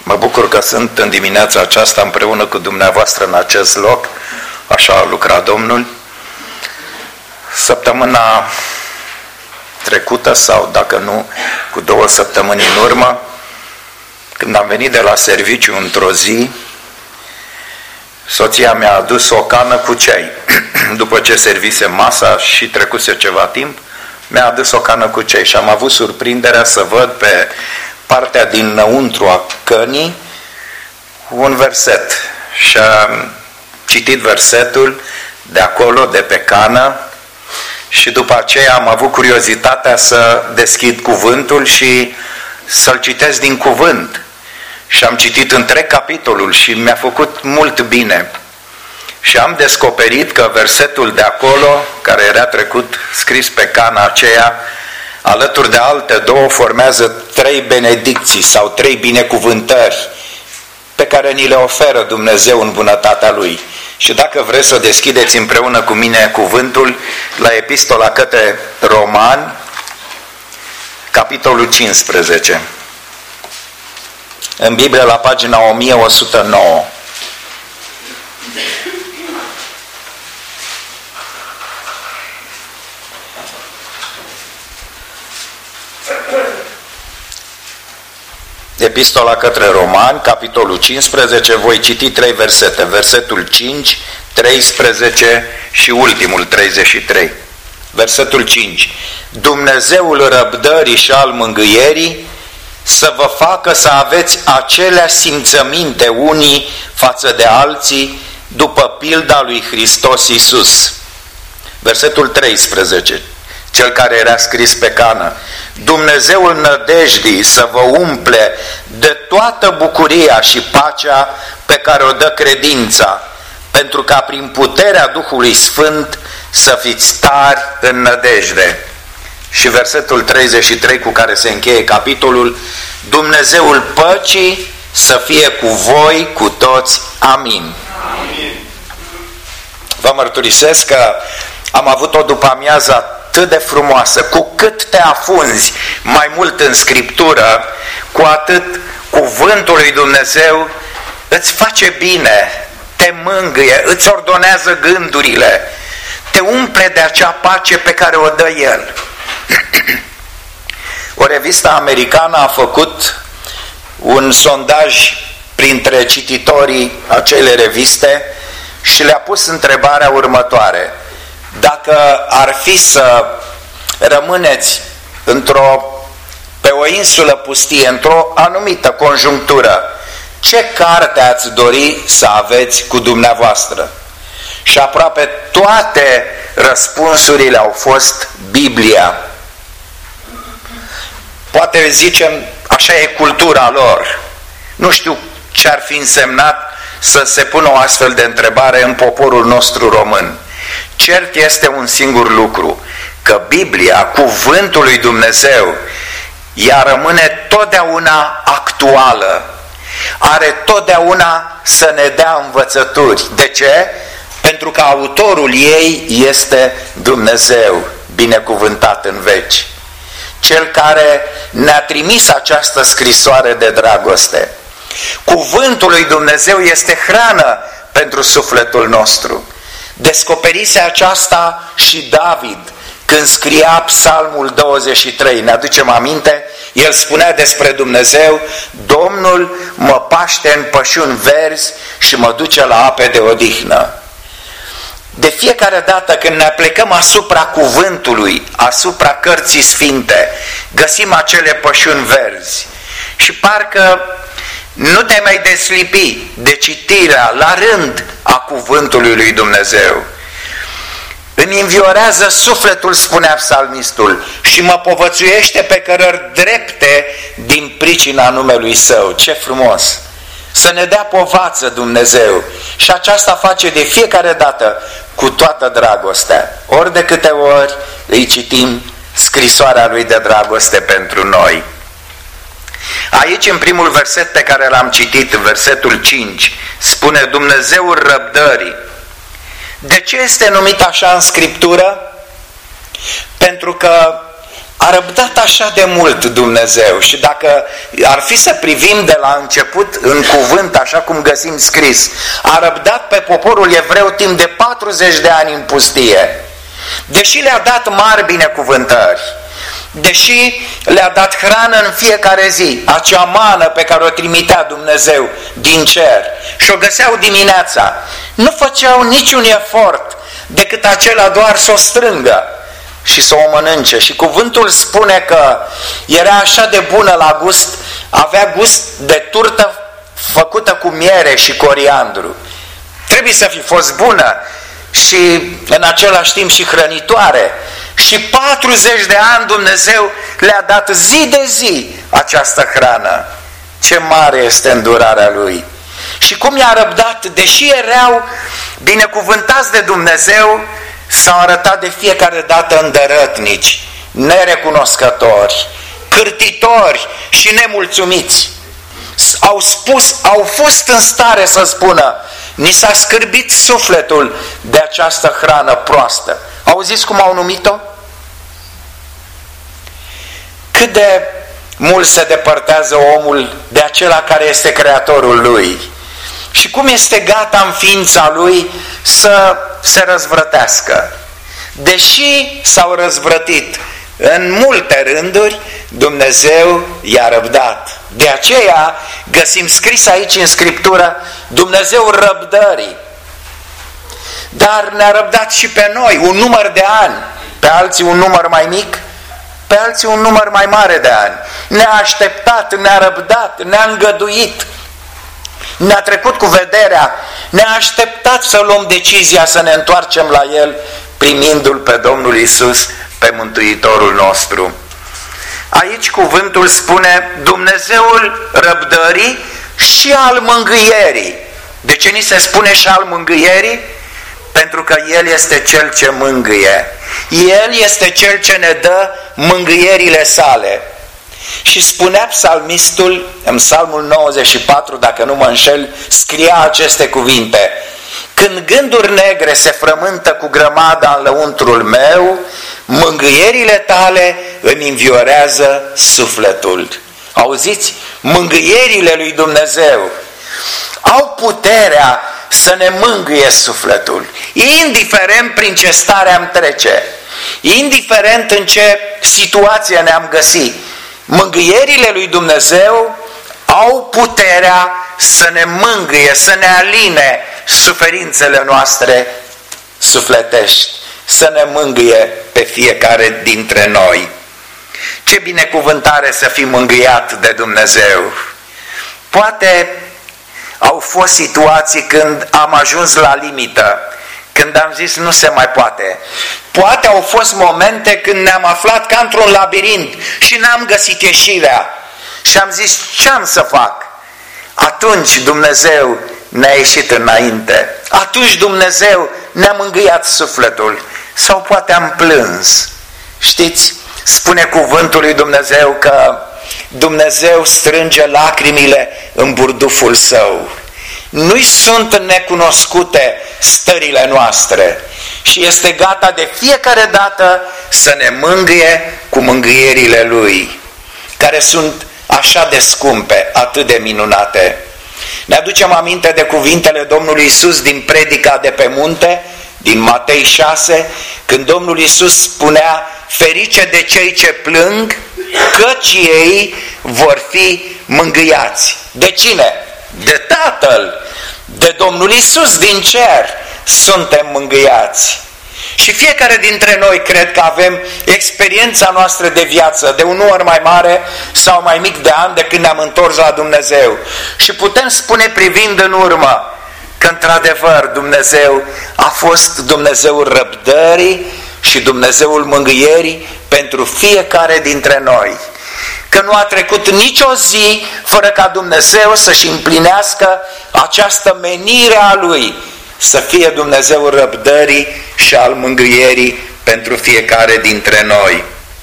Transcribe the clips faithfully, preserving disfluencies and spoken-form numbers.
Mă bucur că sunt în dimineața aceasta împreună cu dumneavoastră în acest loc, așa a lucrat Domnul. Săptămâna trecută, sau dacă nu, cu două săptămâni în urmă, când am venit de la serviciu într-o zi, soția mi-a adus o cană cu ceai. După ce servise masa și trecuse ceva timp, mi-a adus o cană cu ceai și am avut surprinderea să văd pe partea dinăuntru a cănii un verset. Și am citit versetul de acolo, de pe cană, și după aceea am avut curiozitatea să deschid cuvântul și să-l citesc din cuvânt. Și am citit întreg capitolul și mi-a făcut mult bine. Și am descoperit că versetul de acolo, care era trecut scris pe cana aceea, alături de alte două, formează trei benedicții sau trei binecuvântări pe care ni le oferă Dumnezeu în bunătatea Lui. Și dacă vreți să deschideți împreună cu mine cuvântul la Epistola către Romani, capitolul cincisprezece. În Biblie, la pagina o mie o sută nouă. Epistola către Romani, capitolul cincisprezece, voi citi trei versete, versetul cinci, treisprezece și ultimul, treizeci și trei. Versetul cinci. Dumnezeul răbdării și al mângâierii să vă facă să aveți acelea simțăminte unii față de alții după pilda lui Hristos Iisus. Versetul treisprezece, cel care era scris pe cană. Dumnezeul nădejdii să vă umple de toată bucuria și pacea pe care o dă credința, pentru ca prin puterea Duhului Sfânt să fiți tari în nădejde. Și versetul treizeci și trei cu care se încheie capitolul, Dumnezeul păcii să fie cu voi, cu toți. Amin. Amin. Vă mărturisesc că am avut o după-amiază atât de frumoasă. Cu cât te afunzi mai mult în Scriptură, cu atât cuvântul lui Dumnezeu îți face bine, te mângâie, îți ordonează gândurile, te umple de acea pace pe care o dă El. O revistă americană a făcut un sondaj printre cititorii acelei reviste și le-a pus întrebarea următoare: dacă ar fi să rămâneți într-o, pe o insulă pustie, într-o anumită conjunctură, ce carte ați dori să aveți cu dumneavoastră? Și aproape toate răspunsurile au fost Biblia. Poate zicem, așa e cultura lor. Nu știu ce ar fi însemnat să se pună o astfel de întrebare în poporul nostru român. Cert este un singur lucru, că Biblia, cuvântul lui Dumnezeu, ea rămâne totdeauna actuală, are totdeauna să ne dea învățături. De ce? Pentru că autorul ei este Dumnezeu, binecuvântat în veci, Cel care ne-a trimis această scrisoare de dragoste. Cuvântul lui Dumnezeu este hrană pentru sufletul nostru. Descoperise aceasta și David când scria Psalmul douăzeci și trei. Ne aducem aminte? El spunea despre Dumnezeu: Domnul mă paște în pășuni verzi și mă duce la ape de odihnă. De fiecare dată când ne aplecăm asupra cuvântului, asupra cărții sfinte, găsim acele pășuni verzi și parcă nu te mai deslipi de citirea la rând a cuvântului lui Dumnezeu. Îmi înviorează sufletul, spunea psalmistul, și mă povățuiește pe cărări drepte din pricina numelui Său. Ce frumos! Să ne dea povață Dumnezeu, și aceasta face de fiecare dată cu toată dragostea. Ori de câte ori îi citim scrisoarea Lui de dragoste pentru noi. Aici, în primul verset pe care l-am citit, versetul cinci, spune Dumnezeul răbdării. De ce este numit așa în Scriptură? Pentru că A răbdat așa de mult Dumnezeu și dacă ar fi să privim de la început în cuvânt, așa cum găsim scris, a răbdat pe poporul evreu timp de patruzeci de ani în pustie. Deși le-a dat mari binecuvântări, deși le-a dat hrană în fiecare zi, acea mană pe care o trimitea Dumnezeu din cer și o găseau dimineața, nu făceau niciun efort decât acela doar să o strângă și să o mănânce. Și cuvântul spune că era așa de bună la gust, avea gust de turtă făcută cu miere și coriandru. Trebuie să fi fost bună și în același timp și hrănitoare. Și patruzeci de ani Dumnezeu le-a dat zi de zi această hrană. Ce mare este îndurarea Lui! Și cum i-a răbdat, deși erau binecuvântați de Dumnezeu, s-au arătat de fiecare dată îndărătnici, nerecunoscători, cârtitori și nemulțumiți. Au spus, au fost în stare să spună: ni s-a scârbit sufletul de această hrană proastă. Auziți cum au numit-o? Cât de mult se depărtează omul de acela care este creatorul lui și cum este gata în ființa lui să se răzvrătească. Deși s-au răzvrătit în multe rânduri, Dumnezeu i-a răbdat. De aceea găsim scris aici în Scriptură Dumnezeu răbdării. Dar ne-a răbdat și pe noi un număr de ani, pe alții un număr mai mic, pe alții un număr mai mare de ani. Ne-a așteptat, ne-a răbdat, ne-a îngăduit, ne-a trecut cu vederea, ne-a așteptat să luăm decizia să ne întoarcem la El, primindu-L pe Domnul Iisus, pe Mântuitorul nostru. Aici cuvântul spune Dumnezeul răbdării și al mângâierii. De ce ni se spune și al mângâierii? Pentru că El este Cel ce mângâie. El este Cel ce ne dă mângâierile sale. Și spunea psalmistul în Psalmul nouăzeci și patru, dacă nu mă înșel, scria aceste cuvinte: când gânduri negre se frământă cu grămada în lăuntrul meu, mângâierile tale îmi înviorează sufletul. Auziți? Mângâierile lui Dumnezeu au puterea să ne mângâie sufletul, indiferent prin ce stare am trece, indiferent în ce situație ne-am găsit. Mângâierile lui Dumnezeu au puterea să ne mângâie, să ne aline suferințele noastre sufletești, să ne mângâie pe fiecare dintre noi. Ce binecuvântare să fii mângâiat de Dumnezeu! Poate au fost situații când am ajuns la limită, când am zis nu se mai poate. Poate au fost momente când ne-am aflat ca într-un labirint și n-am găsit ieșirea și am zis ce am să fac? Atunci Dumnezeu ne-a ieșit înainte. Atunci Dumnezeu ne-a mângâiat sufletul. Sau poate am plâns. Știți, spune cuvântul lui Dumnezeu că Dumnezeu strânge lacrimile în burduful Său. Nu-i sunt necunoscute stările noastre și este gata de fiecare dată să ne mângâie cu mângâierile Lui, care sunt așa de scumpe, atât de minunate. Ne aducem aminte de cuvintele Domnului Iisus din predica de pe munte, din Matei șase, când Domnul Iisus spunea: ferice de cei ce plâng, căci ei vor fi mângâiați. De cine? De Tatăl, de Domnul Iisus din cer suntem mângâiați. Și fiecare dintre noi cred că avem experiența noastră de viață de un număr mai mare sau mai mic de ani de când ne-am întors la Dumnezeu. Și putem spune privind în urmă că într-adevăr Dumnezeu a fost Dumnezeul răbdării și Dumnezeul mângâierii pentru fiecare dintre noi. Că nu a trecut nicio zi fără ca Dumnezeu să-și împlinească această menire a Lui, să fie Dumnezeul răbdării și al mângâierii pentru fiecare dintre noi.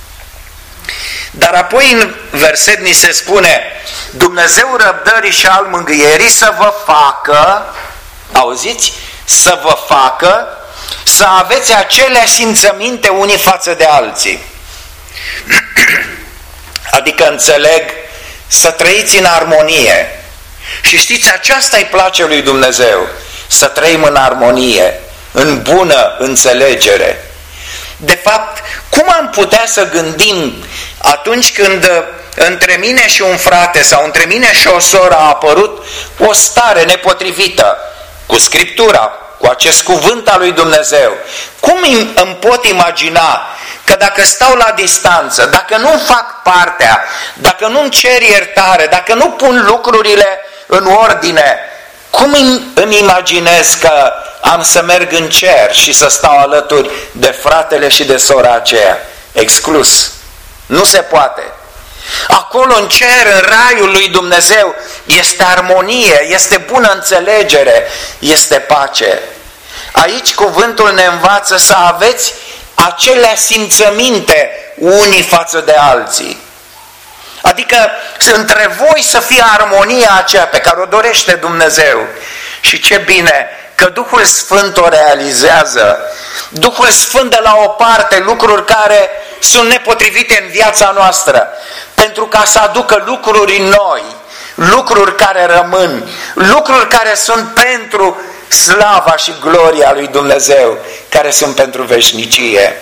Dar apoi în verset ni se spune: Dumnezeul răbdării și al mângâierii să vă facă, auziți? Să vă facă să aveți aceleași simțăminte unii față de alții. Adică înțeleg să trăiți în armonie. Și știți, aceasta îi place lui Dumnezeu, să trăim în armonie, în bună înțelegere. De fapt, cum am putea să gândim atunci când între mine și un frate sau între mine și o soră a apărut o stare nepotrivită cu Scriptura, cu acest cuvânt al lui Dumnezeu? Cum îmi pot imagina că dacă stau la distanță, dacă nu fac partea, dacă nu-mi cer iertare, dacă nu pun lucrurile în ordine, cum îmi imaginez că am să merg în cer și să stau alături de fratele și de sora aceea? Exclus. Nu se poate. Acolo în cer, în raiul lui Dumnezeu, este armonie, este bună înțelegere, este pace. Aici cuvântul ne învață să aveți acelea simțăminte unii față de alții. Adică între voi să fie armonia aceea pe care o dorește Dumnezeu. Și ce bine că Duhul Sfânt o realizează. Duhul Sfânt dă la o parte lucruri care sunt nepotrivite în viața noastră, pentru ca să aducă lucruri noi, lucruri care rămân, lucruri care sunt pentru slava și gloria lui Dumnezeu, care sunt pentru veșnicie.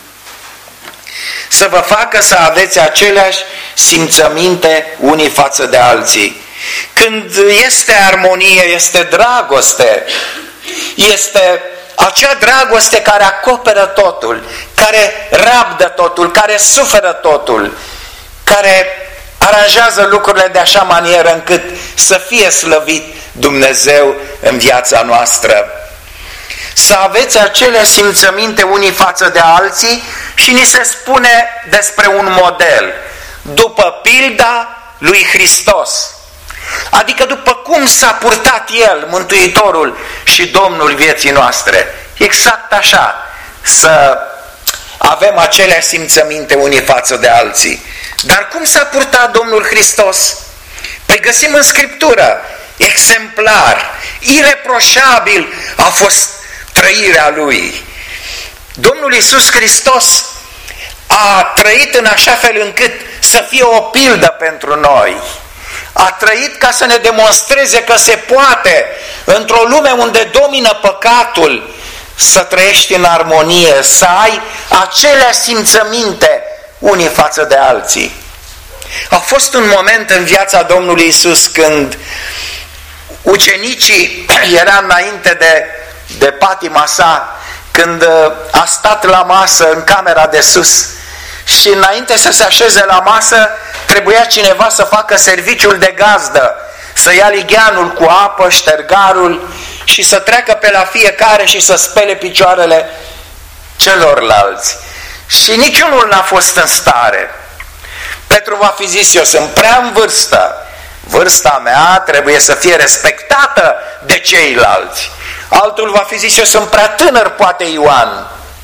Să vă facă să aveți aceleași simțăminte unii față de alții. Când este armonie, este dragoste, este acea dragoste care acoperă totul, care rabdă totul, care suferă totul, care aranjează lucrurile de așa manieră încât să fie slăvit Dumnezeu în viața noastră. Să aveți acele simțăminte unii față de alții și ni se spune despre un model, după pilda lui Hristos. Adică după cum s-a purtat El, Mântuitorul și Domnul vieții noastre. Exact așa, să avem acelea simțăminte unii față de alții. Dar cum s-a purtat Domnul Hristos? Păi găsim în Scriptură, exemplar, ireproșabil a fost trăirea Lui. Domnul Iisus Hristos a trăit în așa fel încât să fie o pildă pentru noi. A trăit ca să ne demonstreze că se poate, într-o lume unde domină păcatul, să trăiești în armonie, să ai acelea simțăminte unii față de alții. A fost un moment în viața Domnului Iisus când ucenicii erau înainte de, de patima sa, când a stat la masă în camera de sus și înainte să se așeze la masă, trebuia cineva să facă serviciul de gazdă, să ia ligheanul cu apă, ștergarul și să treacă pe la fiecare și să spele picioarele celorlalți. Și niciunul n-a fost în stare. Petru va fi zis, eu sunt prea în vârstă, vârsta mea trebuie să fie respectată de ceilalți. Altul va fi zis, eu sunt prea tânăr, poate Ioan.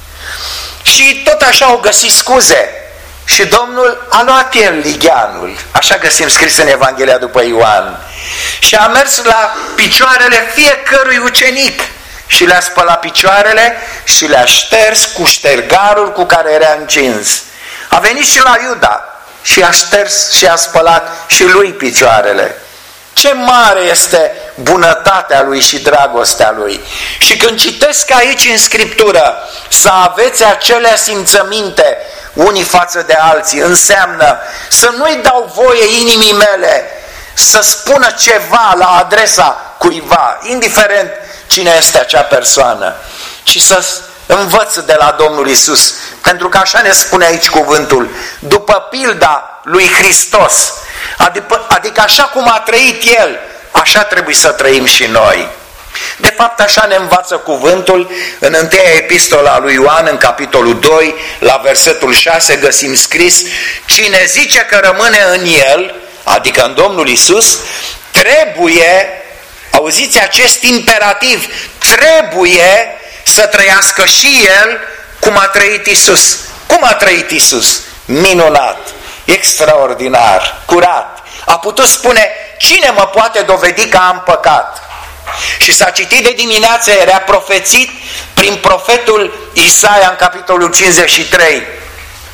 Și tot așa au găsit scuze. Și Domnul a luat el ligheanul, așa găsim scris în Evanghelia după Ioan, și a mers la picioarele fiecărui ucenic și le-a spălat picioarele și le-a șters cu ștergarul cu care era încins. A venit și la Iuda și a șters și a spălat și lui picioarele. Ce mare este bunătatea lui și dragostea lui! Și când citesc aici în Scriptură să aveți acelea simțăminte unii față de alții, înseamnă să nu-i dau voie inimii mele să spună ceva la adresa cuiva, indiferent cine este acea persoană, ci să învăț de la Domnul Iisus, pentru că așa ne spune aici cuvântul, după pilda lui Hristos, adică, adică așa cum a trăit El, așa trebuie să trăim și noi. De fapt, așa ne învață cuvântul în întâia epistola a lui Ioan, în capitolul doi, la versetul șase, găsim scris, cine zice că rămâne în El, adică în Domnul Iisus, trebuie, auziți acest imperativ, trebuie să trăiască și El cum a trăit Iisus. Cum a trăit Iisus? Minunat, extraordinar, curat. A putut spune, cine mă poate dovedi că am păcat? Și s-a citit de dimineață, era profețit prin profetul Isaia în capitolul cincizeci și trei.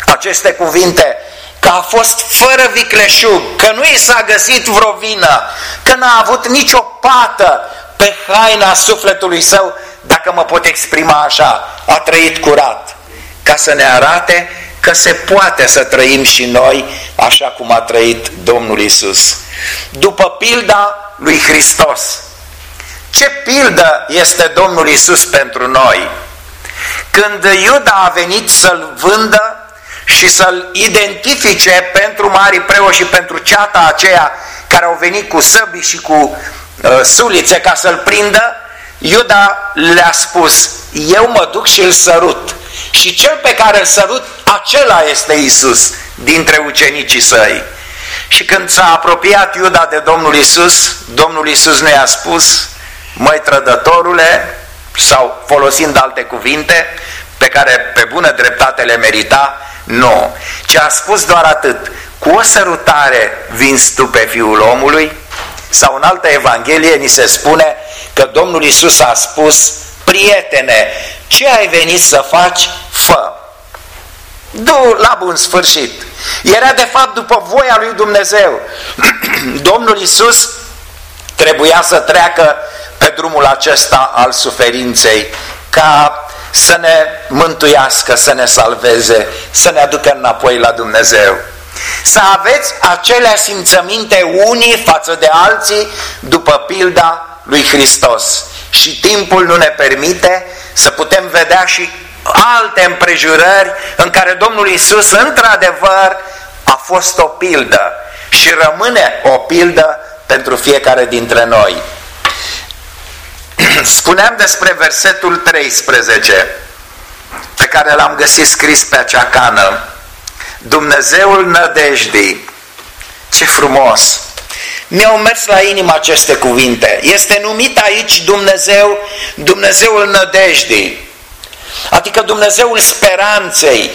aceste cuvinte, că a fost fără vicleșug, că nu i s-a găsit vreo vină, că n-a avut nicio pată pe haina sufletului său, dacă mă pot exprima așa, a trăit curat, ca să ne arate că se poate să trăim și noi așa cum a trăit Domnul Iisus. După pilda lui Hristos, ce pildă este Domnul Iisus pentru noi? Când Iuda a venit să-l vândă și să-l identifice pentru marii preoți și pentru ceata aceea care au venit cu săbii și cu uh, sulițe ca să-l prindă, Iuda le-a spus: eu mă duc și îl sărut. Și cel pe care îl sărut, acela este Iisus dintre ucenicii săi. Și când s-a apropiat Iuda de Domnul Iisus, Domnul Iisus nu i-a spus: măi trădătorule, sau folosind alte cuvinte pe care pe bună dreptate le merita, nu, ci a spus doar atât: cu o sărutare vinzi tu pe Fiul omului? Sau în altă Evanghelie ni se spune că Domnul Iisus a spus: prietene, ce ai venit să faci, fă. Du la bun sfârșit. Era de fapt după voia lui Dumnezeu. Domnul Iisus trebuia să treacă pe drumul acesta al suferinței, ca să ne mântuiască, să ne salveze, să ne aducă înapoi la Dumnezeu. Să aveți acele simțăminte unii față de alții după pilda lui Hristos. Și timpul nu ne permite să putem vedea și alte împrejurări în care Domnul Iisus într-adevăr a fost o pildă și rămâne o pildă pentru fiecare dintre noi. Spuneam despre versetul treisprezece pe care l-am găsit scris pe acea cană: Dumnezeul nădejdii. Ce frumos! Mi-au mers la inimă aceste cuvinte. Este numit aici Dumnezeu, Dumnezeul nădejdii, adică Dumnezeul speranței.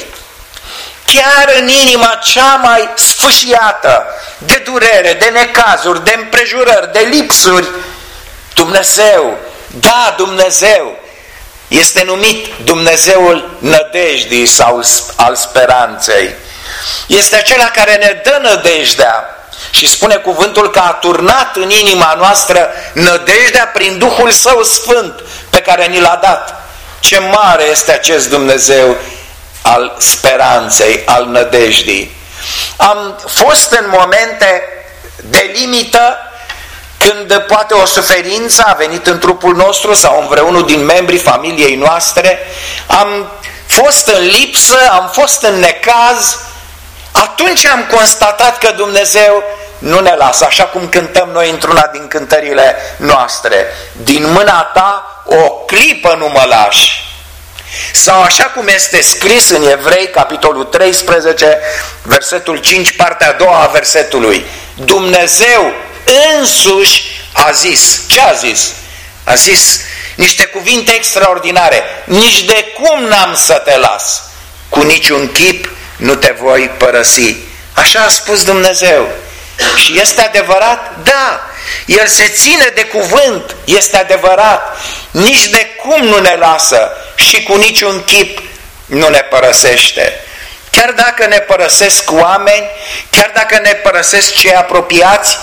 Chiar în inima cea mai sfâșiată de durere, de necazuri, de împrejurări, de lipsuri, Dumnezeu, da, Dumnezeu, este numit Dumnezeul nădejdii sau al speranței. Este acela care ne dă nădejdea. Și spune cuvântul că a turnat în inima noastră nădejdea prin Duhul Său Sfânt pe care ni l-a dat. Ce mare este acest Dumnezeu al speranței, al nădejdii. Am fost în momente de limită când poate o suferință a venit în trupul nostru sau în vreunul din membrii familiei noastre. Am fost în lipsă, am fost în necaz. Atunci am constatat că Dumnezeu nu ne lasă, așa cum cântăm noi într-una din cântările noastre: din mâna ta o clipă nu mă lași. Sau așa cum este scris în Evrei, capitolul treisprezece, versetul cinci, partea a doua a versetului: Dumnezeu însuși a zis. Ce a zis? A zis niște cuvinte extraordinare: nici de cum n-am să te las, cu niciun chip nu te voi părăsi. Așa a spus Dumnezeu. Și este adevărat? Da. El se ține de cuvânt, este adevărat. Nici de cum nu ne lasă și cu niciun chip nu ne părăsește. Chiar dacă ne părăsesc oameni, chiar dacă ne părăsesc cei apropiați,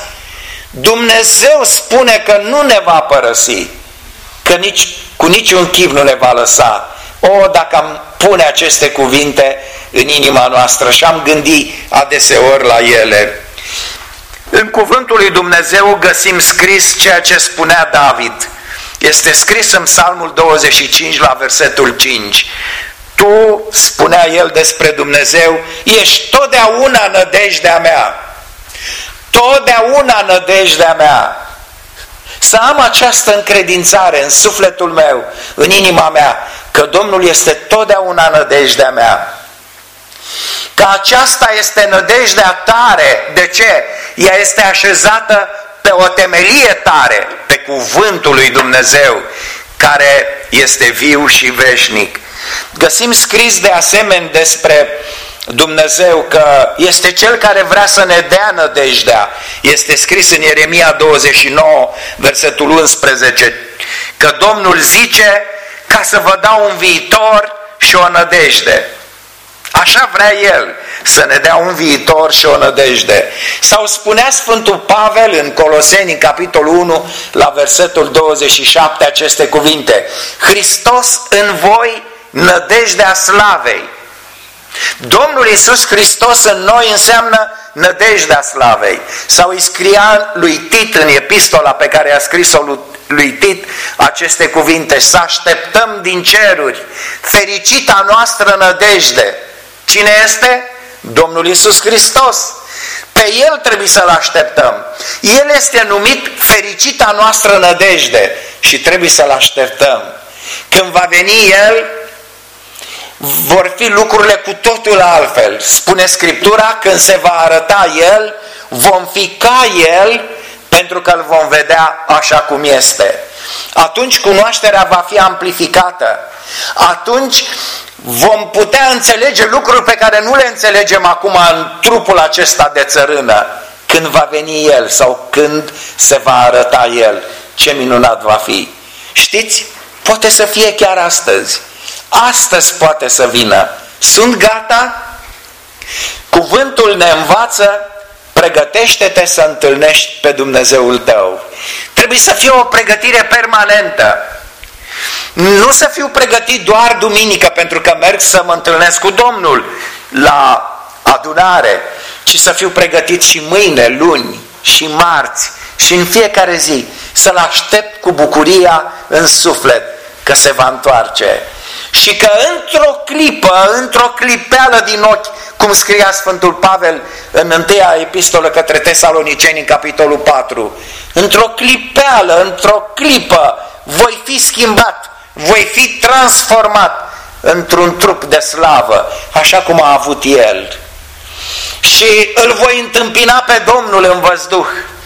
Dumnezeu spune că nu ne va părăsi, că nici, cu niciun chip nu ne va lăsa. O, dacă am pune aceste cuvinte în inima noastră și am gândit adeseori la ele. În cuvântul lui Dumnezeu găsim scris ceea ce spunea David. Este scris în Psalmul douăzeci și cinci la versetul cinci. Tu, spunea el despre Dumnezeu, ești totdeauna nădejdea mea. Totdeauna nădejdea mea. Să am această încredințare în sufletul meu, în inima mea, că Domnul este totdeauna nădejdea mea. Că aceasta este nădejdea tare. De ce? Ea este așezată pe o temelie tare, pe cuvântul lui Dumnezeu, care este viu și veșnic. Găsim scris de asemenea despre Dumnezeu că este Cel care vrea să ne dea nădejdea. Este scris în Ieremia douăzeci și nouă, versetul unsprezece, că Domnul zice: ca să vă dau un viitor și o nădejde. Așa vrea El, să ne dea un viitor și o nădejde. Sau spunea Sfântul Pavel în Coloseni, în capitolul unu, la versetul douăzeci și șapte, aceste cuvinte: Hristos în voi, nădejdea slavei. Domnul Iisus Hristos în noi înseamnă nădejdea slavei. Sau îi scria lui Tit în epistola pe care a scris-o lui Tit aceste cuvinte: să așteptăm din ceruri fericita noastră nădejde. Cine este? Domnul Iisus Hristos. Pe El trebuie să-L așteptăm. El este numit fericita noastră nădejde și trebuie să-L așteptăm. Când va veni El, vor fi lucrurile cu totul altfel. Spune Scriptura, când se va arăta El, vom fi ca El, pentru că îl vom vedea așa cum este. Atunci cunoașterea va fi amplificată. Atunci vom putea înțelege lucruri pe care nu le înțelegem acum în trupul acesta de țărână. Când va veni El sau când se va arăta El, ce minunat va fi. Știți? Poate să fie chiar astăzi. Astăzi poate să vină. Sunt gata? Cuvântul ne învață: pregătește-te să întâlnești pe Dumnezeul tău. Trebuie să fie o pregătire permanentă. Nu să fiu pregătit doar duminică pentru că merg să mă întâlnesc cu Domnul la adunare, ci să fiu pregătit și mâine, luni și marți și în fiecare zi, să-L aștept cu bucuria în suflet că se va întoarce. Și că într-o clipă, într-o clipeală din ochi, cum scria Sfântul Pavel în întâia epistolă către Tesaloniceni, în capitolul patru, într-o clipeală, într-o clipă, voi fi schimbat, voi fi transformat într-un trup de slavă, așa cum a avut El. Și îl voi întâmpina pe Domnul în văzduh,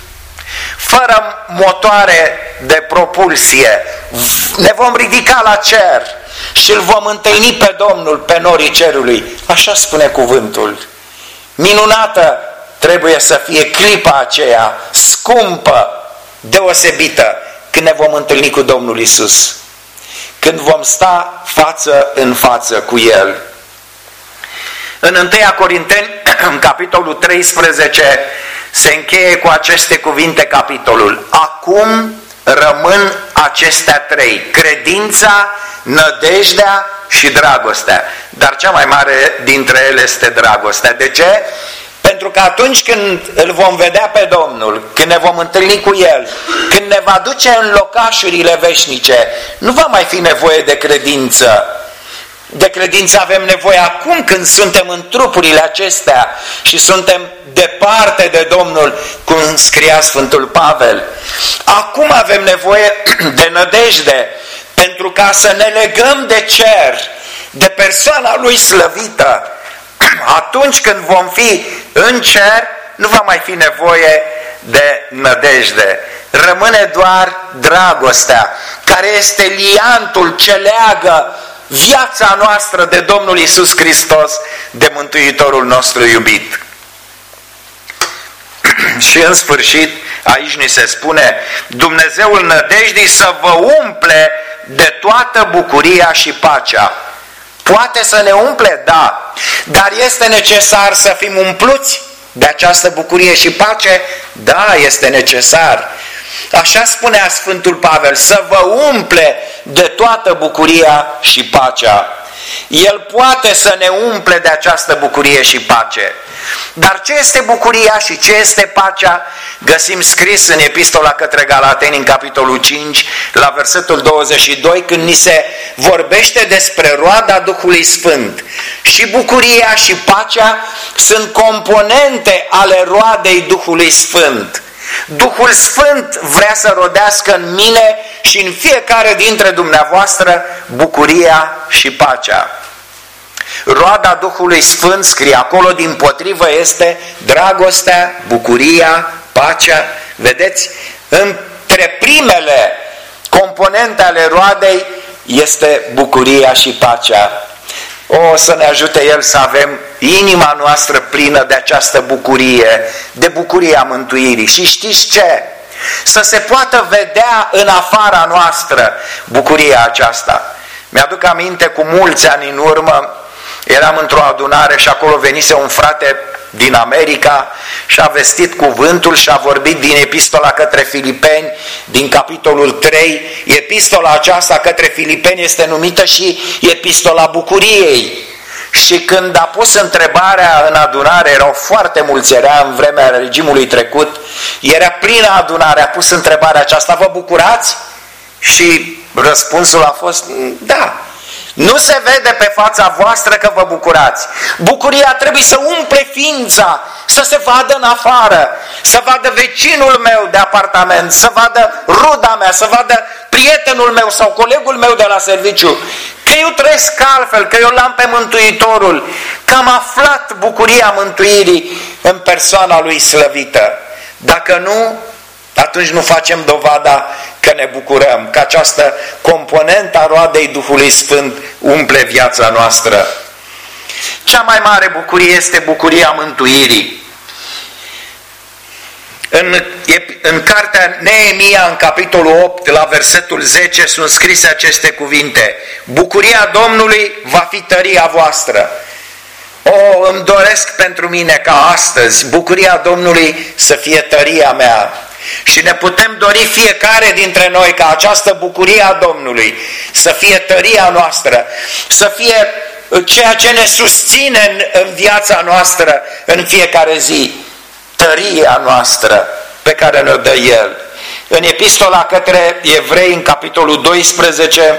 fără motoare de propulsie. Ne vom ridica la cer și îl vom întâlni pe Domnul pe norii cerului. Așa spune cuvântul. Minunată trebuie să fie clipa aceea, scumpă, deosebită, când ne vom întâlni cu Domnul Iisus, când vom sta față în față cu El. În întâia Corinteni, în capitolul treisprezece, se încheie cu aceste cuvinte capitolul: acum rămân acestea trei: credința, nădejdea și dragostea. Dar cea mai mare dintre ele este dragostea. De ce? Pentru că atunci când îl vom vedea pe Domnul, când ne vom întâlni cu El, când ne va duce în locașurile veșnice, nu va mai fi nevoie de credință. De credință avem nevoie acum când suntem în trupurile acestea și suntem departe de Domnul, cum scria Sfântul Pavel. Acum avem nevoie de nădejde, pentru ca să ne legăm de cer, de persoana Lui slăvită. Atunci când vom fi în cer, nu va mai fi nevoie de nădejde. Rămâne doar dragostea, care este liantul ce leagă viața noastră de Domnul Iisus Hristos, de Mântuitorul nostru iubit. Și în sfârșit, aici ni se spune: Dumnezeul nădejdii să vă umple de toată bucuria și pacea. Poate să ne umple? Da. Dar este necesar să fim umpluți de această bucurie și pace? Da, este necesar. Așa spunea Sfântul Pavel: să vă umple de toată bucuria și pacea. El poate să ne umple de această bucurie și pace. Dar ce este bucuria și ce este pacea? Găsim scris în epistola către Galateni, în capitolul cinci, la versetul douăzeci și doi, când ni se vorbește despre roada Duhului Sfânt. Și bucuria și pacea sunt componente ale roadei Duhului Sfânt. Duhul Sfânt vrea să rodească în mine și în fiecare dintre dumneavoastră bucuria și pacea. Roada Duhului Sfânt, scrie acolo, dimpotrivă este dragostea, bucuria, pacea. Vedeți? Între primele componente ale roadei este bucuria și pacea. O, să ne ajute El să avem inima noastră plină de această bucurie, de bucuria mântuirii. Și știți ce? Să se poată vedea în afara noastră bucuria aceasta. Mi-aduc aminte, cu mulți ani în urmă, Eram într-o adunare și acolo venise un frate din America și a vestit cuvântul și a vorbit din epistola către Filipeni, din capitolul trei. Epistola aceasta către Filipeni este numită și epistola bucuriei. Și când a pus întrebarea în adunare, erau foarte mulți, era în vremea regimului trecut, era plină adunare, a pus întrebarea aceasta: vă bucurați? Și răspunsul a fost: da. Nu se vede pe fața voastră că vă bucurați. Bucuria trebuie să umple ființa, să se vadă în afară, să vadă vecinul meu de apartament, să vadă ruda mea, să vadă prietenul meu sau colegul meu de la serviciu, că eu trăiesc altfel, că eu l-am pe Mântuitorul, că am aflat bucuria mântuirii în persoana lui slăvită. Dacă nu, atunci nu facem dovada că ne bucurăm, că această componentă a roadei Duhului Sfânt umple viața noastră. Cea mai mare bucurie este bucuria mântuirii. În, în cartea Neemia, în capitolul opt, la versetul zece, sunt scrise aceste cuvinte: bucuria Domnului va fi tăria voastră. O, îmi doresc pentru mine ca astăzi bucuria Domnului să fie tăria mea. Și ne putem dori fiecare dintre noi ca această bucurie a Domnului să fie tăria noastră, să fie ceea ce ne susține în, în viața noastră în fiecare zi, tăria noastră pe care ne-o dă El. În epistola către Evrei, în capitolul doisprezece,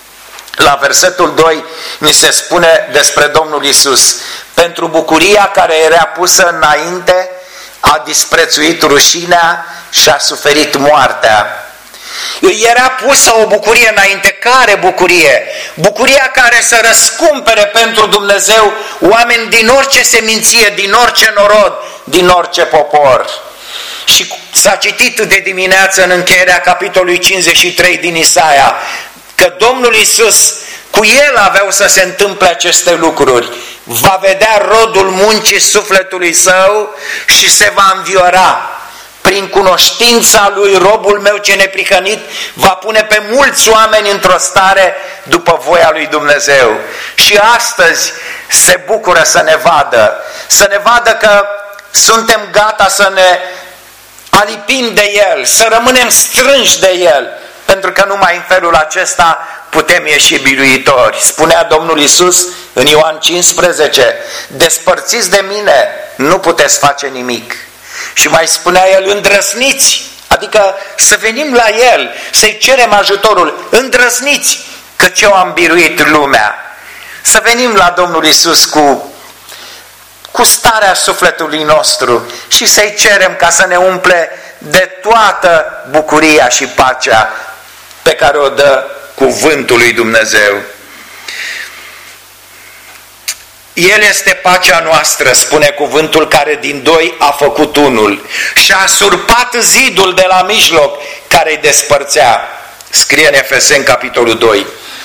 la versetul doi, ni se spune despre Domnul Iisus: pentru bucuria care era pusă înainte, a disprețuit rușinea și a suferit moartea. Îi era pusă o bucurie înainte. Care bucurie? Bucuria care să răscumpere pentru Dumnezeu oameni din orice seminție, din orice norod, din orice popor. Și s-a citit de dimineață în încheierea capitolului cincizeci și trei din Isaia că Domnul Iisus, cu El aveau să se întâmple aceste lucruri. Va vedea rodul muncii sufletului său și se va înviora. Prin cunoștința lui, robul meu ce neprihănit va pune pe mulți oameni într-o stare după voia lui Dumnezeu. Și astăzi se bucură să ne vadă, să ne vadă că suntem gata să ne alipim de El, să rămânem strânși de El, pentru că numai în felul acesta putem ieși biruitori. Spunea Domnul Iisus în Ioan cincisprezece: despărțiți de mine, nu puteți face nimic. Și mai spunea El: îndrăsniți, adică să venim la El, să-i cerem ajutorul, îndrăsniți, căci eu am biruit lumea. Să venim la Domnul Iisus cu, cu starea sufletului nostru și să-i cerem ca să ne umple de toată bucuria și pacea pe care o dă cuvântul lui Dumnezeu. El este pacea noastră, spune cuvântul, care din doi a făcut unul și a surpat zidul de la mijloc care îi despărțea. Scrie în Efeseni capitolul doi.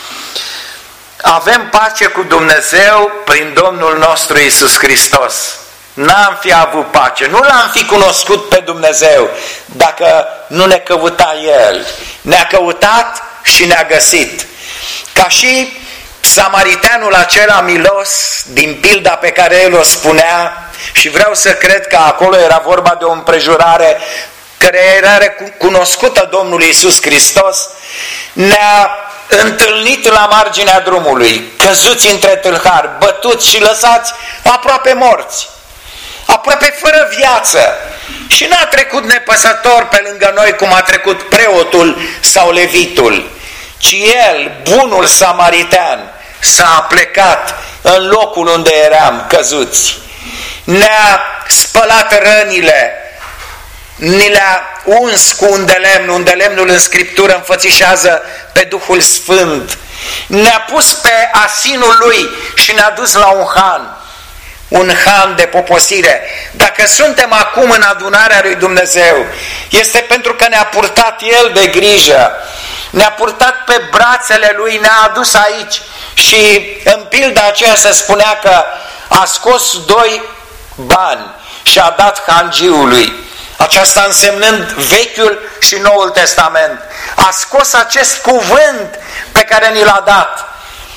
Avem pace cu Dumnezeu prin Domnul nostru Iisus Hristos. N-am fi avut pace, nu l-am fi cunoscut pe Dumnezeu dacă nu ne căuta El. Ne-a căutat și ne-a găsit. Ca și samariteanul acela milos din pilda pe care el o spunea, și vreau să cred că acolo era vorba de o împrejurare care era cunoscută Domnului Iisus Hristos, ne-a întâlnit la marginea drumului, căzuți între tâlhari, bătuți și lăsați aproape morți, aproape fără viață. Și n-a trecut nepăsător pe lângă noi cum a trecut preotul sau levitul, ci El, bunul samaritean, s-a plecat în locul unde eram căzuți. Ne-a spălat rănile, ni le-a uns cu un de lemn, un de lemnul în Scriptură înfățișează pe Duhul Sfânt. Ne-a pus pe asinul Lui și ne-a dus la un han, un han de poposire. Dacă suntem acum în adunarea lui Dumnezeu, este pentru că ne-a purtat El de grijă, ne-a purtat pe brațele Lui, ne-a adus aici. Și în pilda aceea se spunea că a scos doi bani și a dat hangiului, aceasta însemnând Vechiul și Noul Testament. A scos acest cuvânt pe care ni l-a dat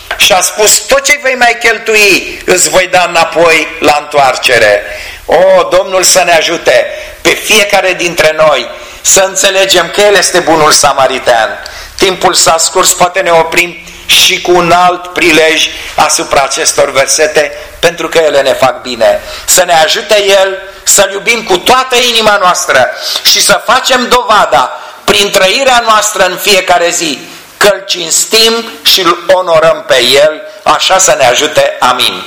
și a spus: tot ce vei mai cheltui îți voi da înapoi la întoarcere. O, Domnul să ne ajute pe fiecare dintre noi să înțelegem că El este bunul samaritan. Timpul s-a scurs, poate ne oprim și cu un alt prilej asupra acestor versete, pentru că ele ne fac bine. Să ne ajute El să-L iubim cu toată inima noastră și să facem dovada prin trăirea noastră în fiecare zi că Îl cinstim și Îl onorăm pe El, așa să ne ajute. Amin.